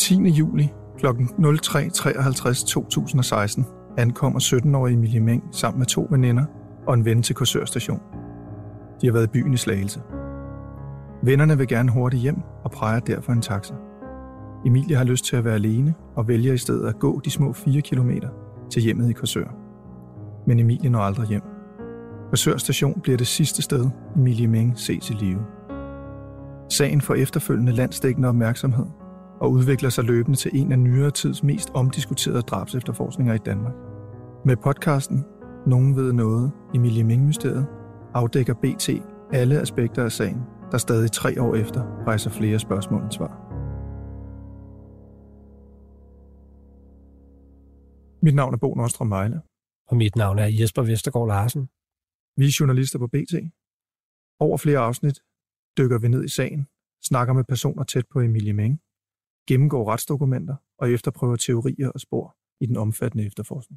10. juli kl. 03.53 2016 ankommer 17-årige Emilie Meng sammen med 2 veninder og en ven til Korsør Station. De har været i byen i Slagelse. Vennerne vil gerne hurtigt hjem og præger derfor en taxa. Emilie har lyst til at være alene og vælger i stedet at gå de små 4 kilometer til hjemmet i Korsør. Men Emilie når aldrig hjem. Korsør Station bliver det sidste sted, Emilie Meng ses i live. Sagen får efterfølgende landsdækkende opmærksomhed og udvikler sig løbende til en af nyere tids mest omdiskuterede drabsefterforskninger i Danmark. Med podcasten Nogen ved noget, Emilie Meng-mysteriet, afdækker BT alle aspekter af sagen, der stadig 3 år efter rejser flere spørgsmål end svar. Mit navn er Bo Nordstrøm Vejle. Og mit navn er Jesper Vestergaard Larsen. Vi er journalister på BT. Over flere afsnit dykker vi ned i sagen, snakker med personer tæt på Emilie Meng, gennemgår retsdokumenter og efterprøver teorier og spor i den omfattende efterforskning.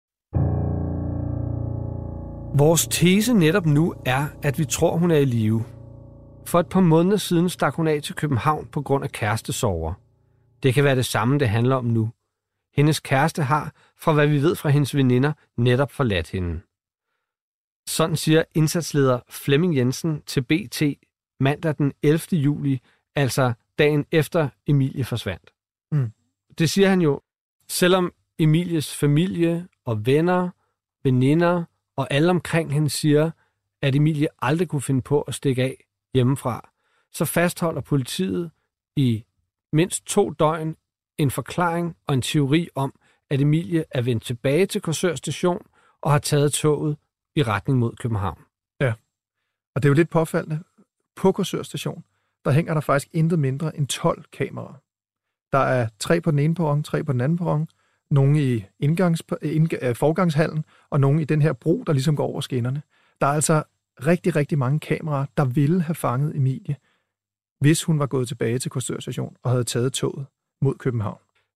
Vores tese netop nu er, at vi tror, hun er i live. For et par måneder siden stak hun af til København på grund af kærestesorger. Det kan være det samme, det handler om nu. Hendes kæreste har, fra hvad vi ved fra hendes veninder, netop forladt hende. Sådan siger indsatsleder Flemming Jensen til BT mandag den 11. juli, altså dagen efter Emilie forsvandt. Det siger han jo, selvom Emilies familie og venner, veninder og alle omkring hende siger, at Emilie aldrig kunne finde på at stikke af hjemmefra, så fastholder politiet i mindst 2 døgn en forklaring og en teori om, at Emilie er vendt tilbage til Korsør Station og har taget toget i retning mod København. Ja, og det er jo lidt påfaldende. På Korsør Station, der hænger der faktisk intet mindre end 12 kameraer. Der er 3 på den ene perron, 3 på den anden perron, nogle i forgangshallen, og nogle i den her bro, der ligesom går over skinnerne. Der er altså rigtig, rigtig mange kameraer, der ville have fanget Emilie, hvis hun var gået tilbage til Korsør Station og havde taget toget mod København.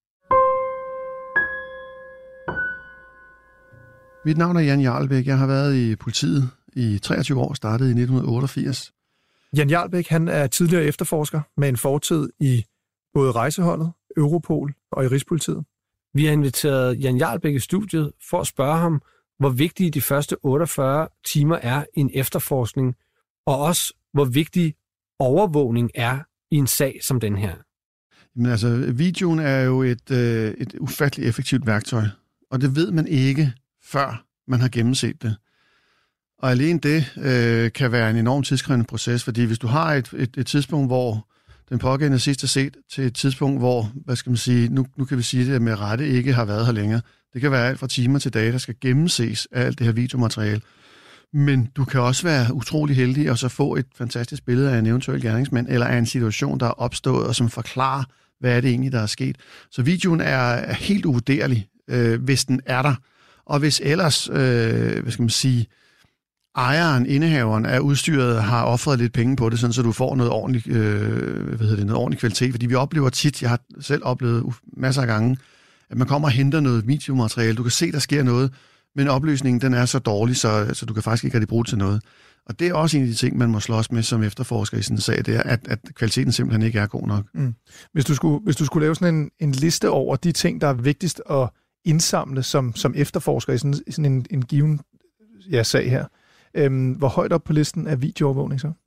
Mit navn er Jan Jarlbæk. Jeg har været i politiet i 23 år, startede i 1988. Jan Jarlbæk, han er tidligere efterforsker med en fortid i både Rejseholdet, Europol og i Rigspolitiet. Vi har inviteret Jan Jarlbæk i studiet for at spørge ham, hvor vigtige de første 48 timer er i en efterforskning, og også hvor vigtig overvågning er i en sag som den her. Men altså, videoen er jo et ufatteligt effektivt værktøj, og det ved man ikke, før man har gennemset det. Og alene det kan være en enormt tidskrævende proces, fordi hvis du har et tidspunkt, hvor den pågældende sidst er set, til et tidspunkt, hvor, hvad skal man sige, nu kan vi sige det med rette, ikke har været her længere. Det kan være alt fra timer til dage, der skal gennemses af alt det her videomateriale. Men du kan også være utrolig heldig og så få et fantastisk billede af en eventuel gerningsmand, eller af en situation, der er opstået, og som forklarer, hvad er det egentlig, der er sket. Så videoen er helt uvurderlig, hvis den er der. Og hvis ellers, hvad skal man sige, ejeren, indehaveren af udstyret har offret lidt penge på det, sådan, så du får noget ordentligt, noget ordentlig kvalitet. Fordi vi oplever tit, jeg har selv oplevet masser af gange, at man kommer og henter noget videomateriale. Du kan se, der sker noget, men opløsningen den er så dårlig, så du kan faktisk ikke rigtig bruge det til noget. Og det er også en af de ting, man må slås med som efterforsker i sådan en sag, det er, at kvaliteten simpelthen ikke er god nok. Hvis du skulle lave sådan en liste over de ting, der er vigtigst at indsamle som efterforsker i sådan en given sag her, hvor højt op på listen er videoovervågning så?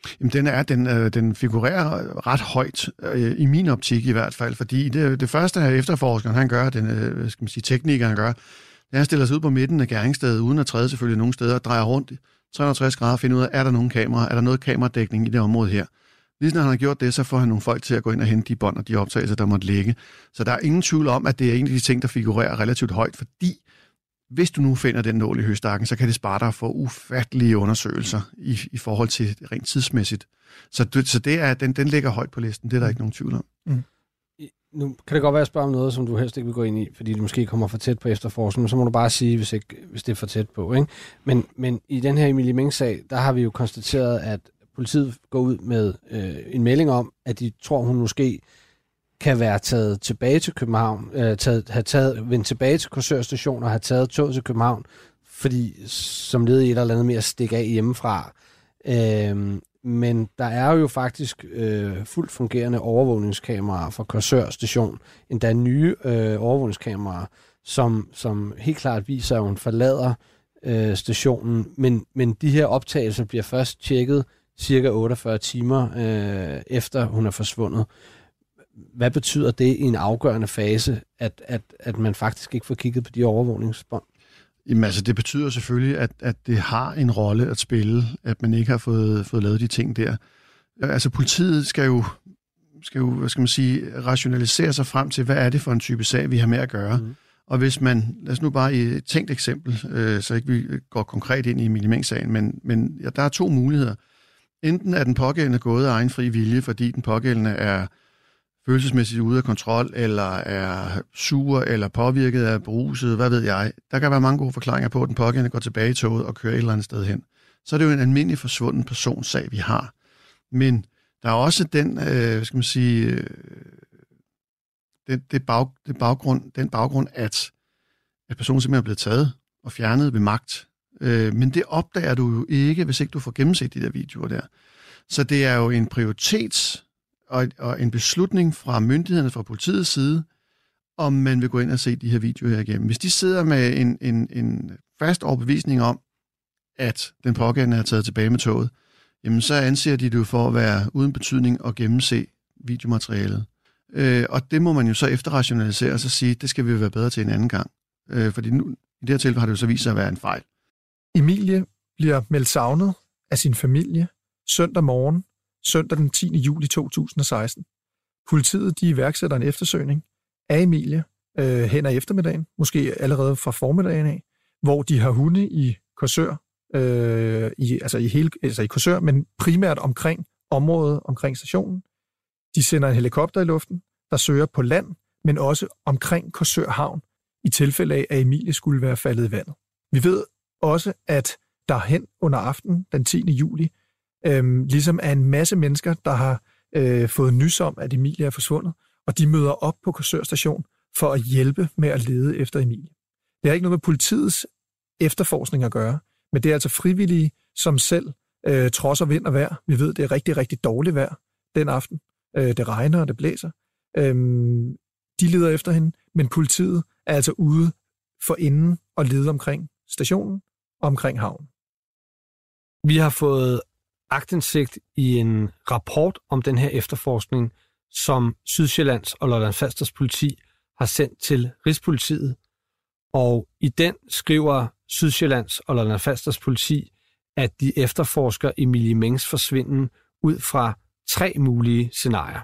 Jamen, den figurerer ret højt, i min optik i hvert fald, fordi det første her efterforskeren, han gør, teknikeren han gør, han stiller sig ud på midten af gerningsstedet, uden at træde selvfølgelig nogen steder, og drejer rundt 360 grader og finder ud af, er der nogen kamera, er der noget kameradækning i det område her. Lige når han har gjort det, så får han nogle folk til at gå ind og hente de bånd og de optagelser, der måtte ligge. Så der er ingen tvivl om, at det er en af de ting, der figurerer relativt højt, fordi hvis du nu finder den nål i høstakken, så kan det spare dig for ufattelige undersøgelser i forhold til rent tidsmæssigt. Så det er, den ligger højt på listen, det er der ikke nogen tvivl om. Nu kan det godt være, at jeg spørger om noget, som du helst ikke vil gå ind i, fordi du måske kommer for tæt på efterforskningen, så må du bare sige, hvis det er for tæt på. Ikke? Men i den her Emilie Meng-sag, der har vi jo konstateret, at politiet går ud med en melding om, at de tror, hun måske kan være taget tilbage til København, vendt tilbage til Korsør Station og have taget toget til København, fordi som led i et eller andet med at stikke af hjemmefra. Men der er jo faktisk fuldt fungerende overvågningskameraer fra Korsør Station, endda nye overvågningskameraer, som helt klart viser, at hun forlader stationen, men de her optagelser bliver først tjekket cirka 48 timer efter hun er forsvundet. Hvad betyder det i en afgørende fase, at man faktisk ikke får kigget på de overvågningsbånd? Jamen altså, det betyder selvfølgelig, at det har en rolle at spille, at man ikke har fået lavet de ting der. Altså, politiet skal jo, hvad skal man sige, rationalisere sig frem til, hvad er det for en type sag, vi har med at gøre. Mm. Og hvis man, lad os nu bare i et tænkt eksempel, så ikke vi går konkret ind i Emilie Meng-sagen, men ja, der er 2 muligheder. Enten er den pågældende gået af egen fri vilje, fordi den pågældende er følelsesmæssigt ude af kontrol, eller er sur, eller påvirket af beruset, hvad ved jeg. Der kan være mange gode forklaringer på, at den pågældende går tilbage i toget og kører et eller andet sted hen. Så er det jo en almindelig forsvunden personsag, vi har. Men der er også den, hvad skal man sige, den baggrund, at personen simpelthen er blevet taget og fjernet ved magt. Men det opdager du jo ikke, hvis ikke du får gennemset de der videoer der. Så det er jo en prioritet og en beslutning fra myndighederne, fra politiets side, om man vil gå ind og se de her videoer her igennem. Hvis de sidder med en fast overbevisning om, at den pågældende er taget tilbage med toget, jamen så anser de det jo for at være uden betydning at gennemse videomaterialet. Og det må man jo så efterrationalisere og så sige, det skal vi være bedre til en anden gang. Fordi nu, i det her tilfælde har det jo så vist sig at være en fejl. Emilie bliver meldt savnet af sin familie søndag morgen, søndag den 10. juli 2016. Politiet de iværksætter en eftersøgning af Emilie hen ad eftermiddagen, måske allerede fra formiddagen af, hvor de har hunde i Korsør, i Korsør, men primært omkring området omkring stationen. De sender en helikopter i luften, der søger på land, men også omkring Korsør Havn, i tilfælde af, at Emilie skulle være faldet i vandet. Vi ved også, at der hen under aftenen, den 10. juli, ligesom er en masse mennesker, der har fået nys om, at Emilie er forsvundet, og de møder op på Korsør Station for at hjælpe med at lede efter Emilie. Det har ikke noget med politiets efterforskning at gøre, men det er altså frivillige, som selv trodser vind og vejr. Vi ved, det er rigtig, rigtig dårligt vejr den aften. Det regner, og det blæser. De leder efter hende, men politiet er altså ude for inden og leder omkring stationen og omkring havnen. Vi har fået aktindsigt i en rapport om den her efterforskning, som Sydsjællands og Lolland-Falsters politi har sendt til Rigspolitiet. Og i den skriver Sydsjællands og Lolland-Falsters politi, at de efterforsker Emilie Mengs forsvinden ud fra 3 mulige scenarier.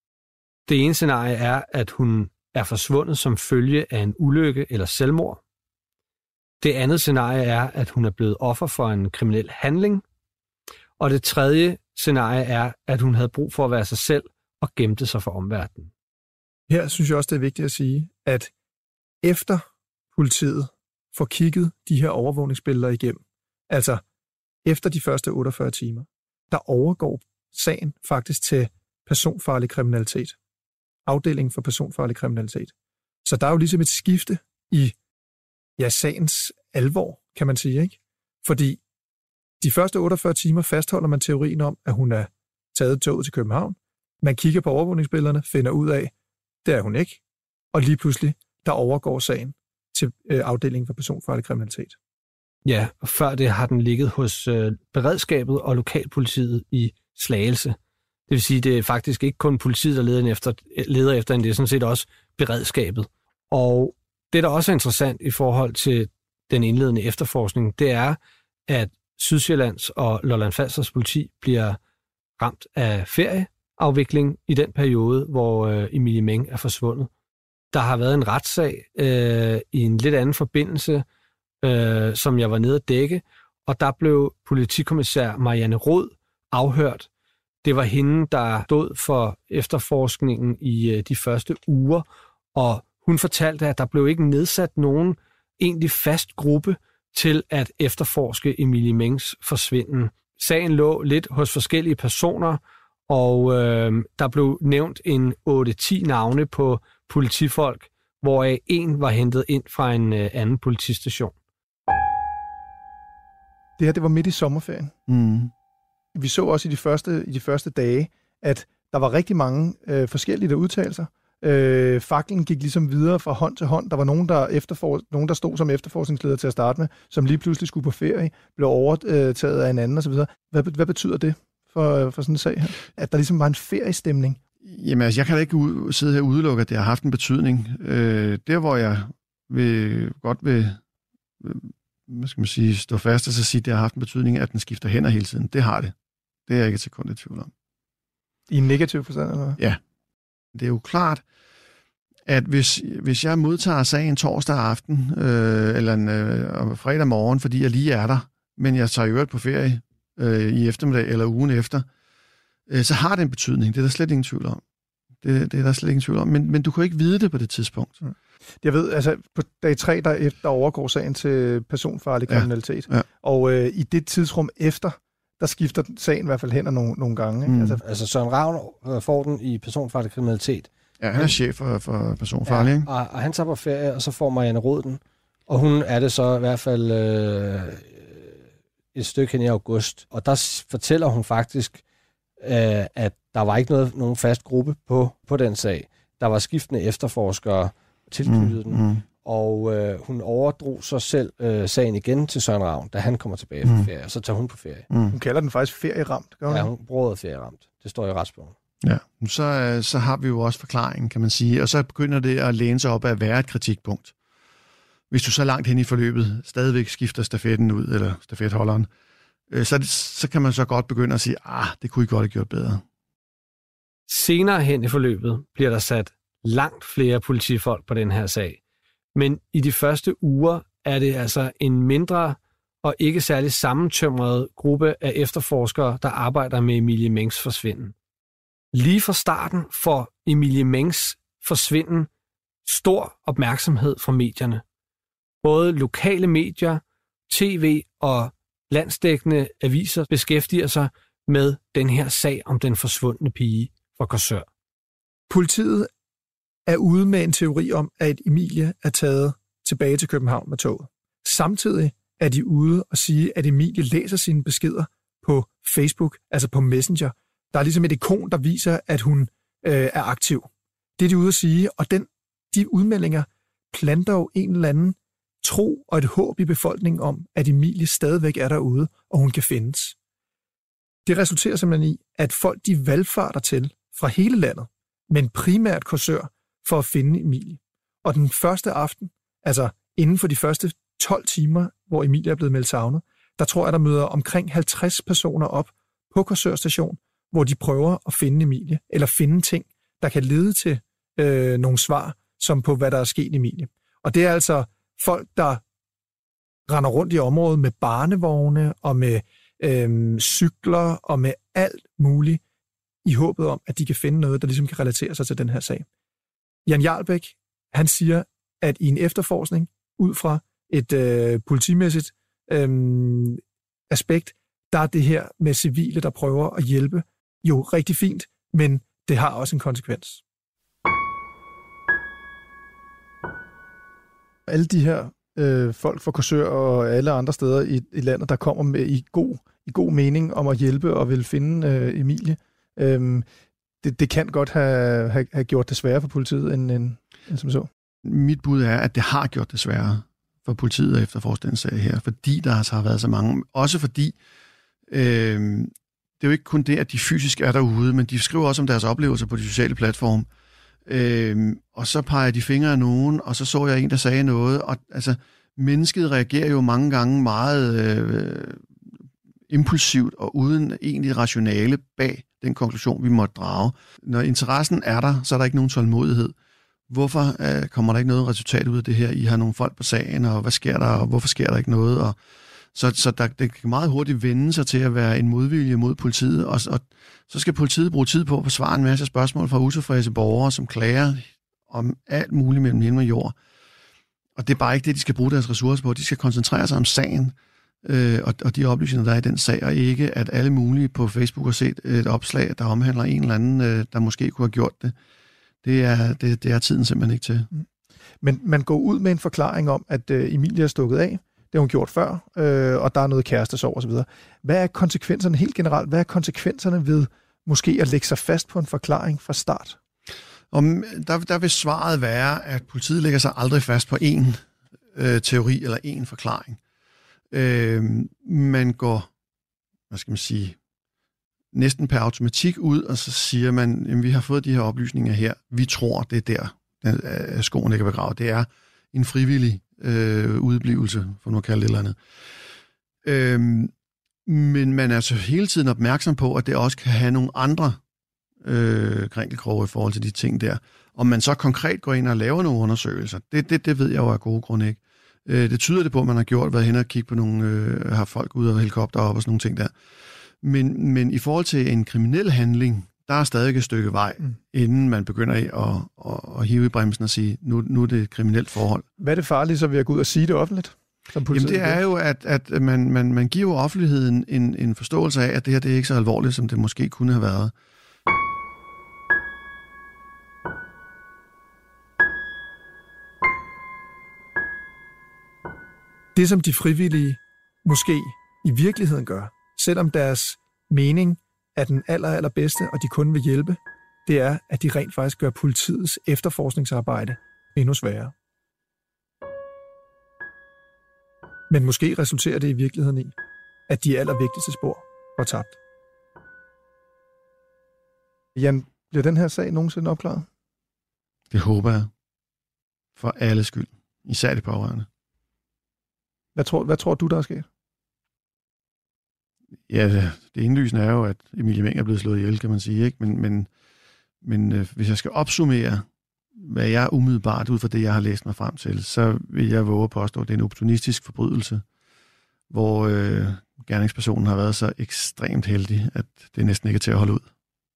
Det ene scenarie er, at hun er forsvundet som følge af en ulykke eller selvmord. Det andet scenarie er, at hun er blevet offer for en kriminel handling. Og det tredje scenarie er, at hun havde brug for at være sig selv og gemte sig for omverdenen. Her synes jeg også, det er vigtigt at sige, at efter politiet får kigget de her overvågningsbilleder igennem, altså efter de første 48 timer, der overgår sagen faktisk til personfarlig kriminalitet. Afdelingen for personfarlig kriminalitet. Så der er jo ligesom et skifte i sagens alvor, kan man sige, ikke? Fordi de første 48 timer fastholder man teorien om, at hun er taget toget til København. Man kigger på overvågningsbillederne, finder ud af, det er hun ikke. Og lige pludselig, der overgår sagen til afdelingen for personfarlig kriminalitet. Ja, og før det har den ligget hos beredskabet og lokalpolitiet i Slagelse. Det vil sige, det er faktisk ikke kun politiet, der leder efter det er sådan set også beredskabet. Og det, der også er interessant i forhold til den indledende efterforskning, det er, at Sydsjællands og Lolland-Falsters politi bliver ramt af ferieafvikling i den periode, hvor Emilie Meng er forsvundet. Der har været en retssag i en lidt anden forbindelse, som jeg var nede at dække, og der blev politikommissær Marianne Rod afhørt. Det var hende, der stod for efterforskningen i de første uger, og hun fortalte, at der blev ikke nedsat nogen egentlig fast gruppe til at efterforske Emilie Mengs forsvinden. Sagen lå lidt hos forskellige personer, og der blev nævnt en 8-10 navne på politifolk, hvoraf en var hentet ind fra en anden politistation. Det her, det var midt i sommerferien. Vi så også i de første dage, at der var rigtig mange forskellige, der udtalte sig. Faklen gik ligesom videre fra hånd til hånd. Der var nogen, der stod som efterforskningsleder til at starte med, som lige pludselig skulle på ferie, blev overtaget af en anden osv. Hvad betyder det for sådan en sag her? At der ligesom var en feriestemning? Jamen, altså, jeg kan da ikke sidde her og udelukke, at det har haft en betydning. Der, hvor jeg godt vil stå fast og så sige, at det har haft en betydning, at den skifter hænder hele tiden. Det har det. Det er jeg ikke et sekund i tvivl om. I en negativ forstand, eller hvad? Ja. Det er jo klart, at hvis jeg modtager sagen torsdag aften eller fredag morgen, fordi jeg lige er der, men jeg tager i øvrigt på ferie i eftermiddag eller ugen efter, så har det en betydning. Det er der slet ingen tvivl om. Det er der slet ingen tvivl om. Men du kan ikke vide det på det tidspunkt. Jeg ved, altså på dag 3, der overgår sagen til personfarlig kriminalitet. Ja. Og i det tidsrum efter, der skifter sagen i hvert fald hen nogle gange. Ikke? Altså Søren Ravn får den i personfarlig kriminalitet. Ja, han er chef for personfarlig. Ja, og han tager på ferie, og så får Marianne Rod den. Og hun er det så i hvert fald et stykke hen i august. Og der fortæller hun faktisk, at der var ikke nogen fast gruppe på den sag. Der var skiftende efterforskere tilknyttet den. Og hun overdrog så selv sagen igen til Søren Ravn, da han kommer tilbage fra ferie, og så tager hun på ferie. Hun kalder den faktisk ferieramt, gør hun? Ja, hun bruger ferieramt. Det står i retsbogen. Ja, så har vi jo også forklaringen, kan man sige, og så begynder det at læne sig op at være et kritikpunkt. Hvis du så langt hen i forløbet stadigvæk skifter stafetten ud, eller stafetholderen, så kan man så godt begynde at sige, det kunne I godt have gjort bedre. Senere hen i forløbet bliver der sat langt flere politifolk på den her sag. Men i de første uger er det altså en mindre og ikke særlig sammentømret gruppe af efterforskere, der arbejder med Emilie Mengs forsvinden. Lige fra starten får Emilie Mengs forsvinden stor opmærksomhed fra medierne. Både lokale medier, tv og landsdækkende aviser beskæftiger sig med den her sag om den forsvundne pige fra Korsør. Politiet er ude med en teori om, at Emilie er taget tilbage til København med toget. Samtidig er de ude og sige, at Emilie læser sine beskeder på Facebook, altså på Messenger. Der er ligesom et ikon, der viser, at hun er aktiv. Det er de ude at sige, og de udmeldinger planter jo en eller anden tro og et håb i befolkningen om, at Emilie stadigvæk er derude, og hun kan findes. Det resulterer simpelthen i, at folk de valgfarter til fra hele landet, men primært Korsør, for at finde Emilie. Og den første aften, altså inden for de første 12 timer, hvor Emilie er blevet meldt savnet, der tror jeg, der møder omkring 50 personer op på Korsør station, hvor de prøver at finde Emilie, eller finde ting, der kan lede til nogle svar, som på hvad der er sket Emilie. Og det er altså folk, der render rundt i området med barnevogne og med cykler og med alt muligt i håbet om, at de kan finde noget, der ligesom kan relatere sig til den her sag. Jan Jarlbæk, han siger, at i en efterforskning, ud fra et politimæssigt aspekt, der er det her med civile, der prøver at hjælpe, jo rigtig fint, men det har også en konsekvens. Alle de her folk fra Korsør og alle andre steder i landet, der kommer med i god mening om at hjælpe og vil finde Emilie, det kan godt have gjort det sværere for politiet end som så. Mit bud er, at det har gjort det sværere for politiet at efterforske den sag her, fordi der har været så mange. Også fordi det er jo ikke kun det, at de fysisk er derude, men de skriver også om deres oplevelser på de sociale platforme. Og så peger de fingre af nogen, og så jeg en, der sagde noget. Og altså, mennesket reagerer jo mange gange meget impulsivt og uden egentlig rationale bag den konklusion, vi måtte drage. Når interessen er der, så er der ikke nogen tålmodighed. Hvorfor kommer der ikke noget resultat ud af det her? I har nogle folk på sagen, og hvad sker der, og hvorfor sker der ikke noget? Og så det kan meget hurtigt vende sig til at være en modvilje mod politiet, og så skal politiet bruge tid på at besvare en masse spørgsmål fra utilfredse borgere, som klager om alt muligt mellem himmel og jord. Og det er bare ikke det, de skal bruge deres ressourcer på. De skal koncentrere sig om sagen, og de oplysninger, der er i den sag, og ikke at alle mulige på Facebook har set et opslag, der omhandler en eller anden, der måske kunne have gjort det. Det er tiden simpelthen ikke til. Men man går ud med en forklaring om, at Emilie er stukket af. har hun gjort før, og der er noget kærestesorg osv. Hvad er konsekvenserne helt generelt? Hvad er konsekvenserne ved måske at lægge sig fast på en forklaring fra start? Der vil svaret være, at politiet lægger sig aldrig fast på én teori eller én forklaring. Man går, næsten per automatik ud, og så siger man, jamen, vi har fået de her oplysninger her. Vi tror, det er der, skoen ligger begravet. Det er en frivillig udblivelse, for nu at kalde det et eller andet. Men man er så hele tiden opmærksom på, at det også kan have nogle andre krænkelkroge i forhold til de ting der. Om man så konkret går ind og laver nogle undersøgelser, det ved jeg jo af gode grunde ikke. Det tyder det på, at man har været hen og kigge på nogle, har folk ude af helikopter op og sådan nogle ting der. Men i forhold til en kriminel handling, der er stadig et stykke vej, inden man begynder at hive i bremsen og sige, nu er det et kriminelt forhold. Hvad er det farlige så ved at gå ud og sige det offentligt? Jamen det er jo, at man giver offentligheden en forståelse af, at det her det er ikke så alvorligt, som det måske kunne have været. Det, som de frivillige måske i virkeligheden gør, selvom deres mening er den allerbedste, og de kun vil hjælpe, det er, at de rent faktisk gør politiets efterforskningsarbejde endnu sværere. Men måske resulterer det i virkeligheden i, at de allervigtigste spor var tabt. Jan, bliver den her sag nogensinde opklaret? Det håber jeg. For alles skyld. Især de pårørende. Hvad tror du, der er sket? Ja, det indlysende er jo, at Emilie Meng er blevet slået ihjel, kan man sige. Ikke? Men hvis jeg skal opsummere, hvad jeg umiddelbart ud fra det, jeg har læst mig frem til, så vil jeg våge at påstå, at det er en opportunistisk forbrydelse, hvor gerningspersonen har været så ekstremt heldig, at det næsten ikke er til at holde ud.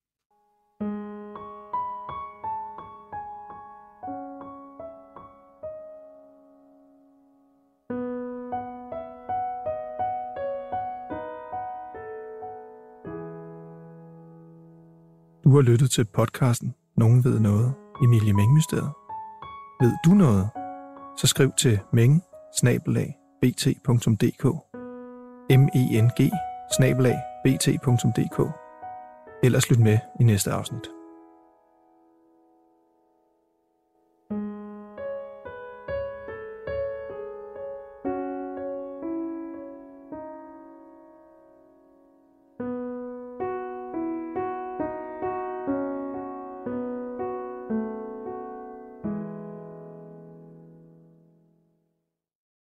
Du har lyttet til podcasten Nogen ved noget, Emilie Meng-mysteriet. Ved du noget? Så skriv til meng@bt.dk meng@bt.dk. Ellers lyt med i næste afsnit.